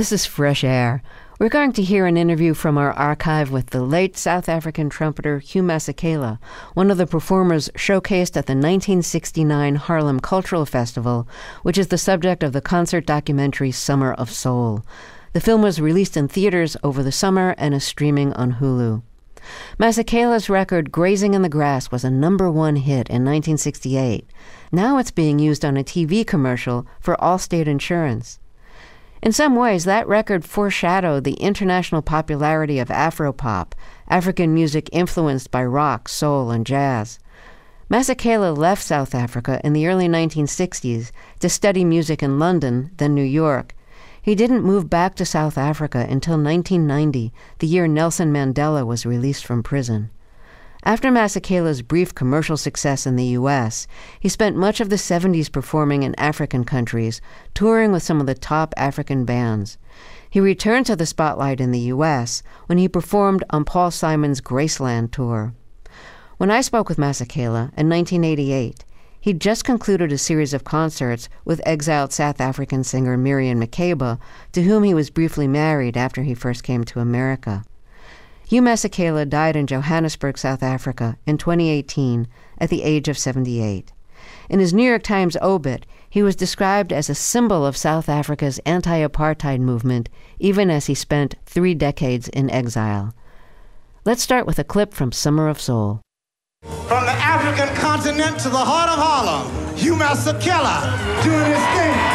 This is Fresh Air. We're going to hear an interview from our archive with the late South African trumpeter Hugh Masekela, one of the performers showcased at the 1969 Harlem Cultural Festival, which is the subject of the concert documentary Summer of Soul. The film was released in theaters over the summer and is streaming on Hulu. Masekela's record Grazing in the Grass was a #1 hit in 1968. Now it's being used on a TV commercial for Allstate Insurance. In some ways, that record foreshadowed the international popularity of Afropop, African music influenced by rock, soul, and jazz. Masekela left South Africa in the early 1960s to study music in London, then New York. He didn't move back to South Africa until 1990, the year Nelson Mandela was released from prison. After Masekela's brief commercial success in the U.S., he spent much of the 70s performing in African countries, touring with some of the top African bands. He returned to the spotlight in the U.S. when he performed on Paul Simon's Graceland tour. When I spoke with Masekela in 1988, he'd just concluded a series of concerts with exiled South African singer Miriam Makeba, to whom he was briefly married after he first came to America. Hugh Masekela died in Johannesburg, South Africa, in 2018 at the age of 78. In his New York Times obit, he was described as a symbol of South Africa's anti-apartheid movement, even as he spent 3 decades in exile. Let's start with a clip from Summer of Soul. From the African continent to the heart of Harlem, Hugh Masekela doing his thing.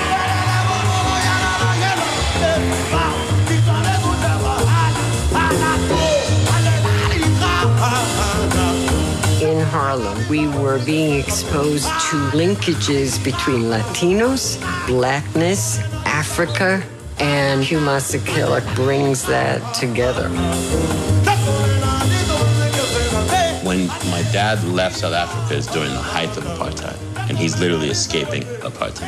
In Harlem, we were being exposed to linkages between Latinos, Blackness, Africa, and Hugh Masekela brings that together. When my dad left South Africa is during the height of apartheid, and he's literally escaping apartheid.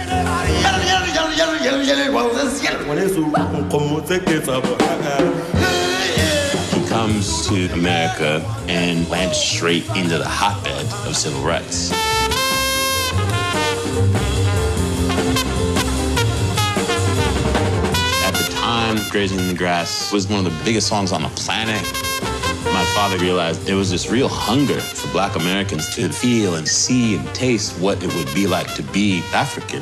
He comes to America and lands straight into the hotbed of civil rights. At the time, Grazing in the Grass was one of the biggest songs on the planet. My father realized there was this real hunger for Black Americans to feel and see and taste what it would be like to be African.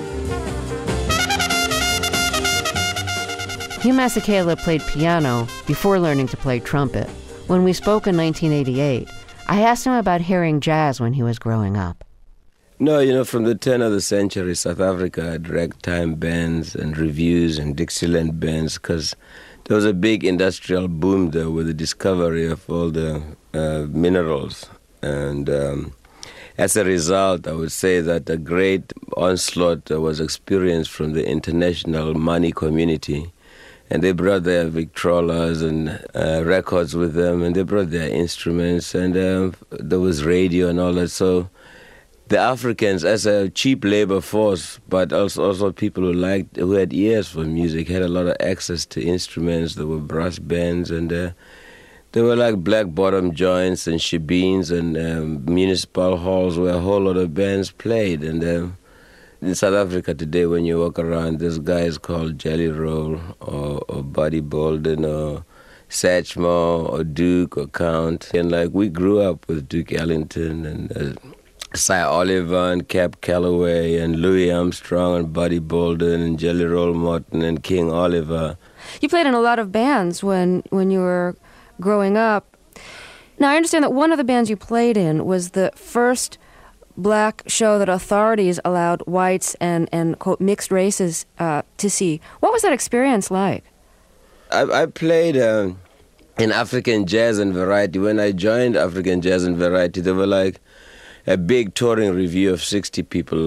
Hugh Masekela played piano before learning to play trumpet. When we spoke in 1988, I asked him about hearing jazz when he was growing up. No, from the turn of the century, South Africa had ragtime bands and revues and Dixieland bands because there was a big industrial boom there with the discovery of all the minerals. And as a result, I would say that a great onslaught was experienced from the international money community. And they brought their Victrolas and records with them, and they brought their instruments, and there was radio and all that. So the Africans, as a cheap labor force, but also people who had ears for music, had a lot of access to instruments. There were brass bands, and there were like black bottom joints and shebeens and municipal halls where a whole lot of bands played. And in South Africa today, when you walk around, there's guys called Jelly Roll or Buddy Bolden or Satchmo or Duke or Count. And we grew up with Duke Ellington and Cy Oliver and Cap Calloway and Louis Armstrong and Buddy Bolden and Jelly Roll Morton and King Oliver. You played in a lot of bands when you were growing up. Now, I understand that one of the bands you played in was the first Black show that authorities allowed whites and quote, mixed races to see. What was that experience like? I played in African Jazz and Variety. When I joined African Jazz and Variety, there were a big touring review of 60 people.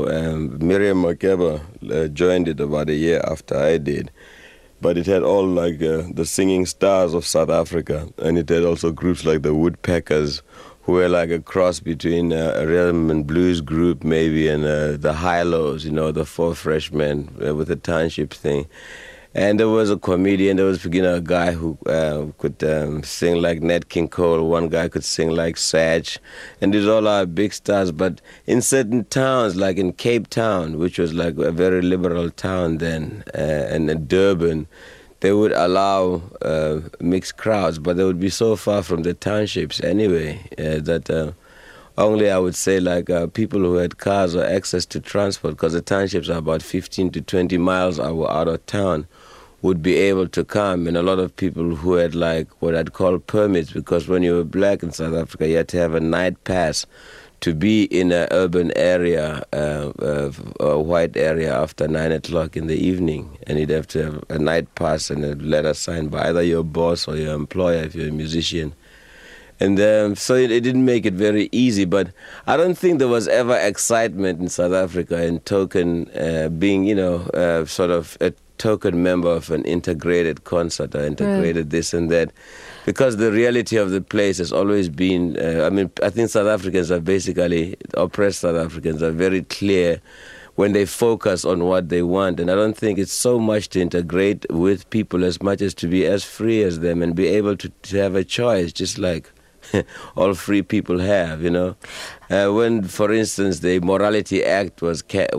Miriam Makeba joined it about a year after I did. But it had all the singing stars of South Africa, and it had also groups like the Woodpeckers, who were like a cross between a rhythm and blues group maybe and the High-Lows, the Four Freshmen with the township thing. And there was a comedian, there was, a guy who could sing like Nat King Cole, one guy could sing like Satch, and these all are big stars. But in certain towns, like in Cape Town, which was like a very liberal town then, and in Durban, they would allow mixed crowds, but they would be so far from the townships anyway that only, I would say, like people who had cars or access to transport, because the townships are about 15 to 20 miles out of town, would be able to come. And a lot of people who had like what I'd call permits, because when you were black in South Africa, you had to have a night pass to be in an urban area, a white area, after 9 o'clock in the evening. And you'd have to have a night pass and a letter signed by either your boss or your employer if you're a musician. And so it didn't make it very easy, but I don't think there was ever excitement in South Africa in token being, sort of a token member of an integrated concert or integrated this and that, because the reality of the place has always been, I think South Africans are basically, oppressed South Africans are very clear when they focus on what they want. And I don't think it's so much to integrate with people as much as to be as free as them and be able to have a choice, just like all free people have, when, for instance, the Morality Act was cut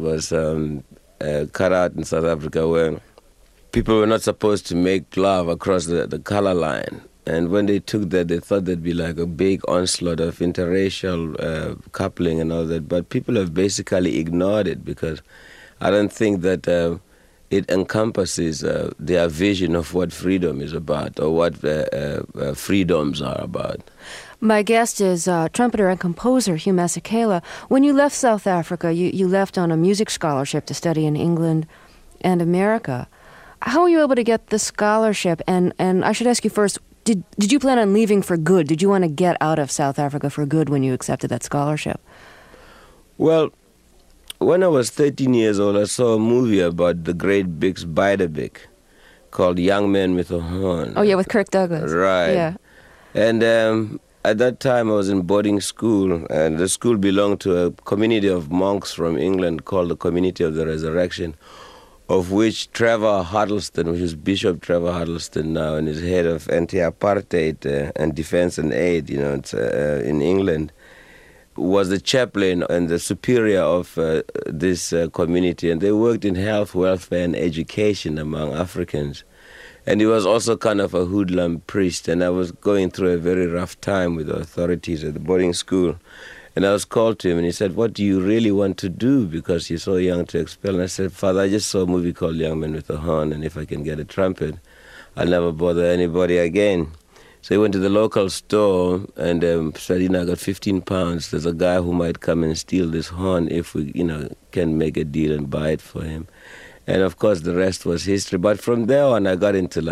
out in South Africa, where people were not supposed to make love across the color line. And when they took that, they thought there'd be like a big onslaught of interracial coupling and all that. But people have basically ignored it, because I don't think that it encompasses their vision of what freedom is about, or what freedoms are about. My guest is trumpeter and composer Hugh Masekela. When you left South Africa, you left on a music scholarship to study in England and America. How were you able to get the scholarship? And I should ask you first, did you plan on leaving for good? Did you want to get out of South Africa for good when you accepted that scholarship? Well, when I was 13 years old, I saw a movie about the great Bix Beiderbecke called Young Men with a Horn. Oh, yeah, with Kirk Douglas. Right. Yeah. And at that time, I was in boarding school, and the school belonged to a community of monks from England called the Community of the Resurrection, of which Trevor Huddleston, which is Bishop Trevor Huddleston now, and is head of anti-apartheid and defense and aid, in England, was the chaplain and the superior of this community, and they worked in health, welfare, and education among Africans. And he was also kind of a hoodlum priest, and I was going through a very rough time with the authorities at the boarding school. And I was called to him, and he said, "What do you really want to do? Because you're so young to expel." And I said, "Father, I just saw a movie called Young Men with a Horn, and if I can get a trumpet, I'll never bother anybody again." So he went to the local store and said, I got 15 pounds. There's a guy who might come and steal this horn if we, can make a deal and buy it for him. And of course, the rest was history. But from there on, I got into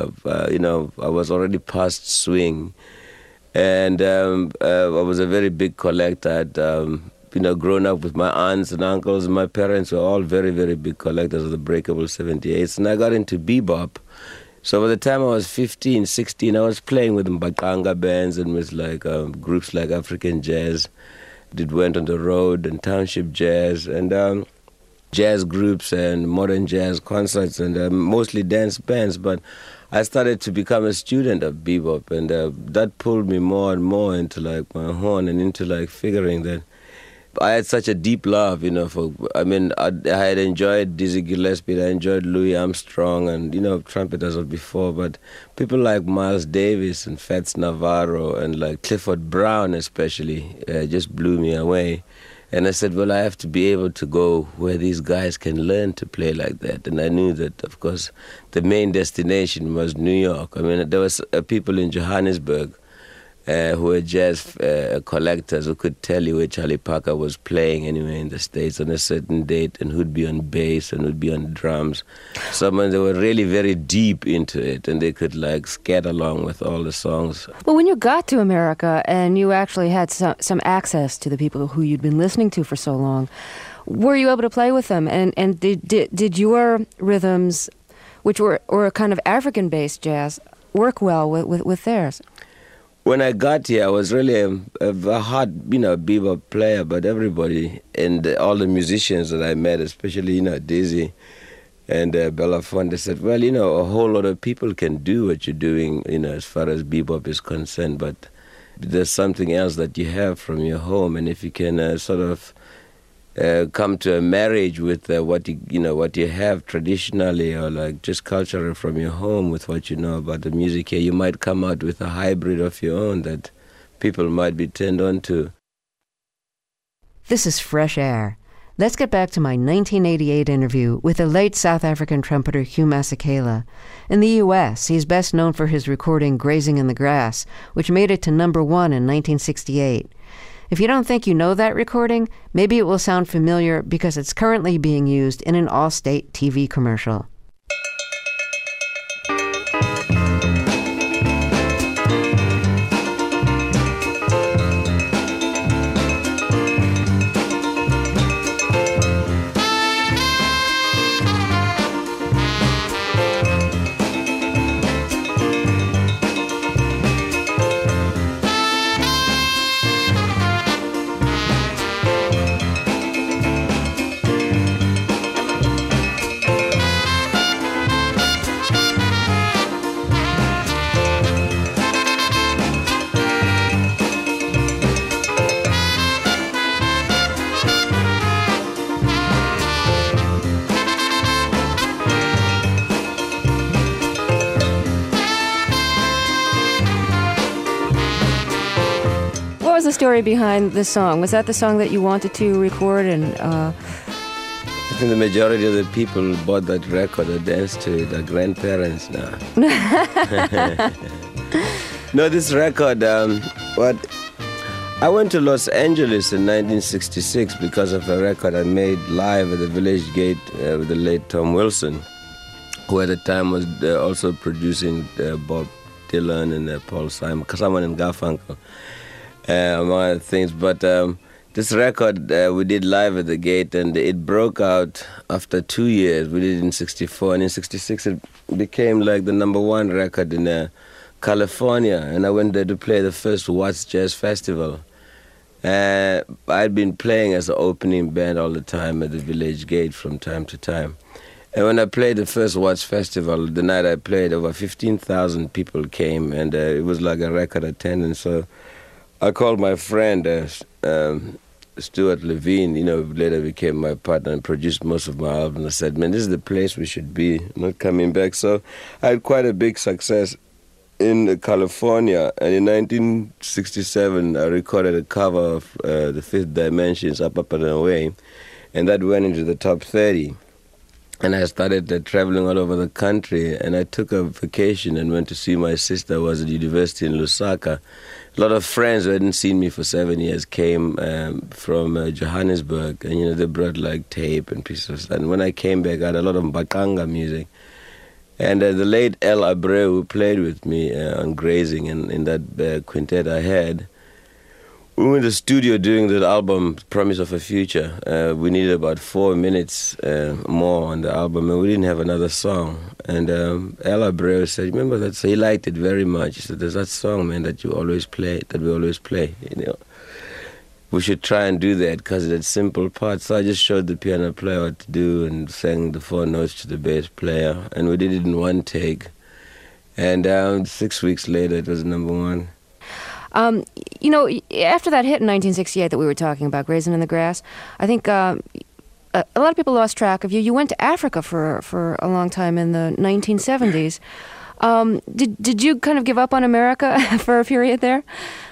I was already past swing. And I was a very big collector. I'd, grown up with my aunts and uncles. My parents were all very, very big collectors of the breakable 78s. And I got into bebop. So by the time I was 15, 16, I was playing with Mbaqanga bands and with groups like African Jazz. Went on the road and township jazz and jazz groups and modern jazz concerts and mostly dance bands. But I started to become a student of bebop, and that pulled me more and more into my horn and into figuring that I had such a deep love, I had enjoyed Dizzy Gillespie, I enjoyed Louis Armstrong and, trumpeters of before, but people like Miles Davis and Fats Navarro and Clifford Brown especially just blew me away. And I said, well, I have to be able to go where these guys can learn to play like that. And I knew that, of course, the main destination was New York. There was people in Johannesburg who were jazz collectors who could tell you where Charlie Parker was playing anywhere in the States on a certain date, and who'd be on bass and who'd be on drums. They were really very deep into it, and they could scat along with all the songs. Well, when you got to America and you actually had some access to the people who you'd been listening to for so long, were you able to play with them? And did your rhythms, which were kind of African-based jazz, work well with theirs? When I got here, I was really a hard, bebop player, but everybody and all the musicians that I met, especially, Dizzy, And Belafonte said, well, a whole lot of people can do what you're doing, as far as bebop is concerned, but there's something else that you have from your home, and if you can sort of come to a marriage with what you have traditionally or like just cultural from your home with what you know about the music here, you might come out with a hybrid of your own that people might be turned on to. This is Fresh Air. Let's get back to my 1988 interview with the late South African trumpeter Hugh Masekela. In the U.S., he's best known for his recording Grazing in the Grass, which made it to #1 in 1968. If you don't think you know that recording, maybe it will sound familiar because it's currently being used in an Allstate TV commercial. What was the story behind this song? Was that the song that you wanted to record? And I think the majority of the people bought that record or danced to it, our grandparents now. No, this record, I went to Los Angeles in 1966 because of a record I made live at the Village Gate with the late Tom Wilson, who at the time was also producing Bob Dylan and Paul Simon and Garfunkel. Among other things, but this record we did live at the Gate, and it broke out after 2 years. We did it in 64, and in 66 it became like the #1 record in California, and I went there to play the first Watts Jazz Festival. I'd been playing as an opening band all the time at the Village Gate from time to time. And when I played the first Watts Festival, the night I played, over 15,000 people came, and it was like a record attendance. So I called my friend, Stuart Levine, who later became my partner and produced most of my albums. I said, man, this is the place we should be, not coming back. So I had quite a big success in California. And in 1967, I recorded a cover of The Fifth Dimension's Up, Up and Away. And that went into the top 30. And I started traveling all over the country. And I took a vacation and went to see my sister, who was at university in Lusaka. A lot of friends who hadn't seen me for 7 years came from Johannesburg, and they brought like tape and pieces of stuff. And when I came back, I had a lot of Mbaqanga music. And the late El Abreu, who played with me on Grazing in that quintet I had, we were in the studio doing the album Promise of a Future. We needed about 4 minutes more on the album, and we didn't have another song. And El Abreu said, remember that? So he liked it very much. He said, there's that song, man, that we always play. We should try and do that because it's simple parts. So I just showed the piano player what to do and sang the 4 notes to the bass player. And we did it in one take. And 6 weeks later, it was #1. After that hit in 1968 that we were talking about, Grazing in the Grass, I think a lot of people lost track of you. You went to Africa for a long time in the 1970s. Did you kind of give up on America for a period there?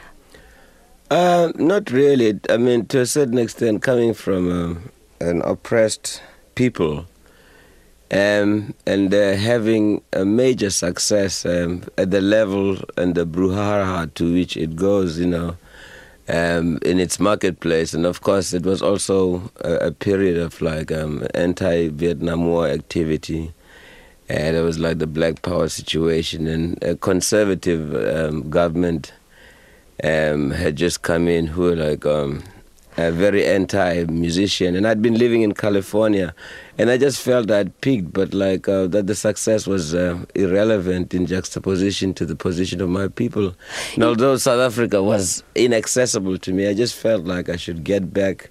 Not really. I mean, to a certain extent, coming from an oppressed people, and having a major success at the level and the brouhaha to which it goes, in its marketplace. And of course, it was also a period of like anti-Vietnam War activity. And it was like the Black Power situation, and a conservative government had just come in who were like a very anti-musician. And I'd been living in California, and I just felt I'd peaked, but like that the success was irrelevant in juxtaposition to the position of my people. And although South Africa was inaccessible to me, I just felt like I should get back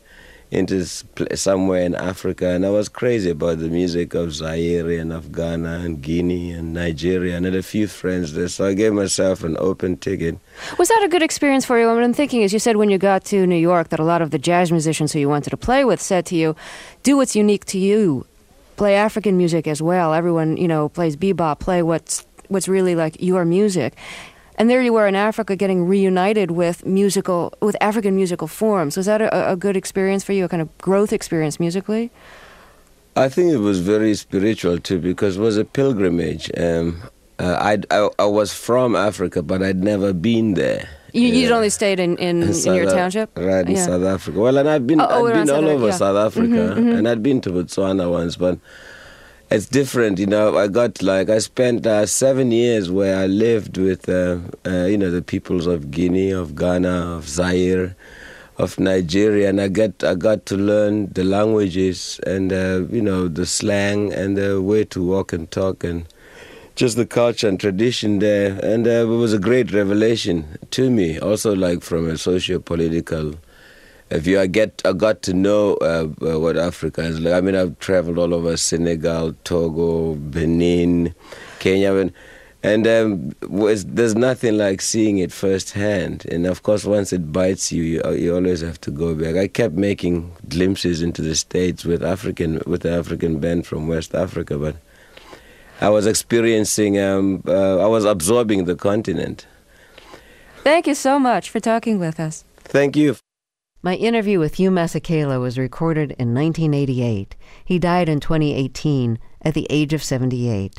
somewhere in Africa, and I was crazy about the music of Zaire and of Ghana and Guinea and Nigeria, and I had a few friends there, so I gave myself an open ticket. Was that a good experience for you? What I'm thinking is, you said when you got to New York that a lot of the jazz musicians who you wanted to play with said to you, do what's unique to you, play African music as well. Everyone, plays bebop, play what's really like your music. And there you were in Africa getting reunited with African musical forms. Was that a good experience for you, a kind of growth experience musically? I think it was very spiritual too, because it was a pilgrimage. I was from Africa, but I'd never been there. You'd only stayed in your township? Right, in South Africa. Well, and I'd been all over South Africa, and I'd been to Botswana once, but it's different, I spent 7 years where I lived with, the peoples of Guinea, of Ghana, of Zaire, of Nigeria, and I got to learn the languages and, the slang and the way to walk and talk and just the culture and tradition there. And it was a great revelation to me, also like from a socio-political view. I got to know what Africa is like. I mean, I've traveled all over Senegal, Togo, Benin, Kenya, and there's nothing like seeing it firsthand. And of course, once it bites you, you always have to go back. I kept making glimpses into the States with the African band from West Africa, but I was experiencing, I was absorbing the continent. Thank you so much for talking with us. Thank you. My interview with Hugh Masekela was recorded in 1988. He died in 2018 at the age of 78.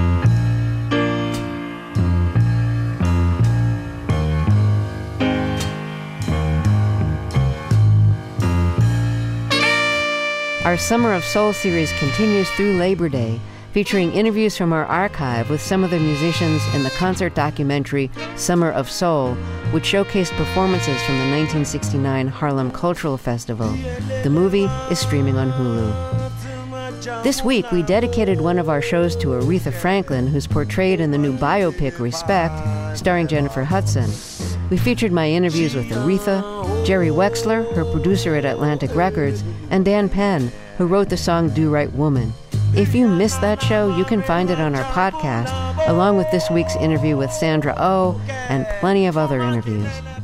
Our Summer of Soul series continues through Labor Day, featuring interviews from our archive with some of the musicians in the concert documentary Summer of Soul, which showcased performances from the 1969 Harlem Cultural Festival. The movie is streaming on Hulu. This week, we dedicated one of our shows to Aretha Franklin, who's portrayed in the new biopic Respect, starring Jennifer Hudson. We featured my interviews with Aretha, Jerry Wexler, her producer at Atlantic Records, and Dan Penn, who wrote the song Do Right Woman. If you missed that show, you can find it on our podcast, along with this week's interview with Sandra Oh and plenty of other interviews.